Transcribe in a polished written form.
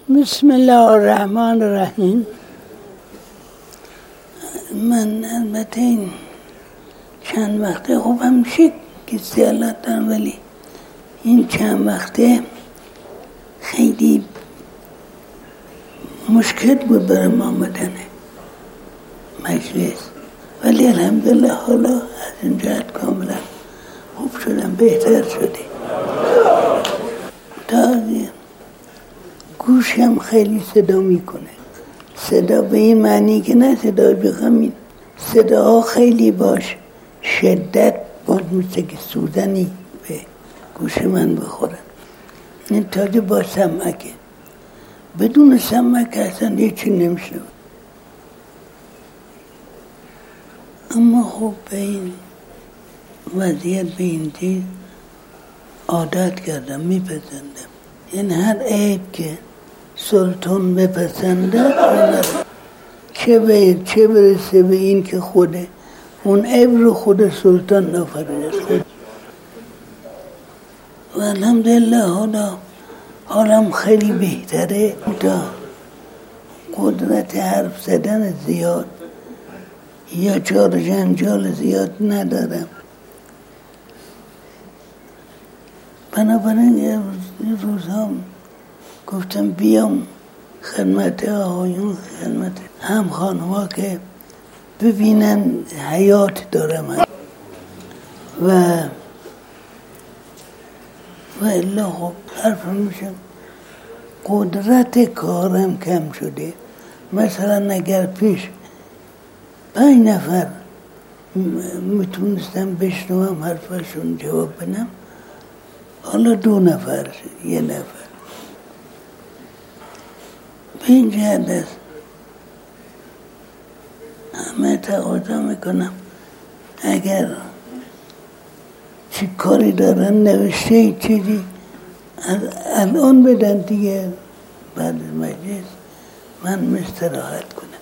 بسم الله الرحمن الرحیم. من البته این چند وقته خب همیشه کسی حالت دارم، ولی این چند وقته خیلی مشکل بود برام آمدن مجلس، ولی الحمدلله حالا از این جهت کاملا خوب شدم، بهتر شده. تا گوشم خیلی صدا میکنه، صدا به این معنی که نه صدا بخوام، صداها خیلی باش شدت بود، مثل که سوزنی به گوش من بخورن. این تازه با سمعکه، بدون سمعک اصلا هیچی نمیشه. اما خب به این وضعیت، به این چیز عادت کردم، میپسندم. این هر عیب که سلطان بپسنده چه برسه به این که خوده اون عیب رو خود سلطان نافرده خود. و الحمدلله حالم خیلی بهتره. تا قدرت حرف زدن زیاد یا چار جنجال زیاد ندارم، بنابراین این روزها گفتم بیام خدمت آقایون، خدمت هم خانوها که ببینن حیات دارم. و الا خب حرف میشم قدرت کارم کم شده. مثلا اگر پیش 5 نفر میتونستم بشنوم حرفشون جواب بدم، حالا 2 نفر، 1 نفر. به این جهت است همه تقاضا میکنم اگر چی کاری دارن نوشته چیزی الان بدن دیگه، بعد مجلس من استراحت کنم.